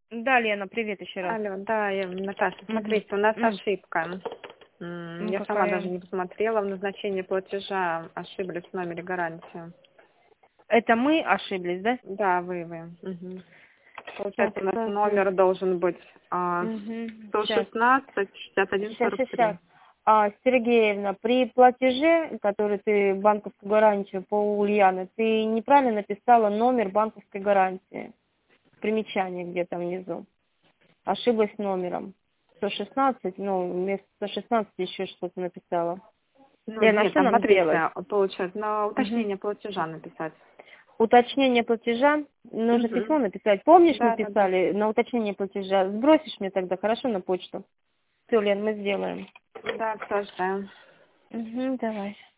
Да, Лена, привет еще раз. Алло, да, Наташа, смотрите, у нас ошибка. Ну, Я сама даже какая? не посмотрела, в назначении платежа ошиблись в номере гарантии. Это мы ошиблись, да? Да, вы. Угу. Так, Получается, у нас смотри. номер должен быть Сейчас. 116 61 Сейчас, 43. сейчас. Сергеевна, при платеже, который ты банковскую гарантию по Ульяне, ты неправильно написала номер банковской гарантии. Примечание где-то внизу. Ошиблась номером. 116, ну, вместо 116 еще что-то написала. Ну, Лена, а нет, что там, нам сделать? смотрите, получается, на Мгм. уточнение платежа написать. Уточнение платежа. Нужно Угу. письмо написать. Помнишь, мы Да, да, да. писали на уточнение платежа? Сбросишь мне тогда, хорошо, на почту? Все, Лен, мы сделаем. Да, все, ждаем. Угу, давай.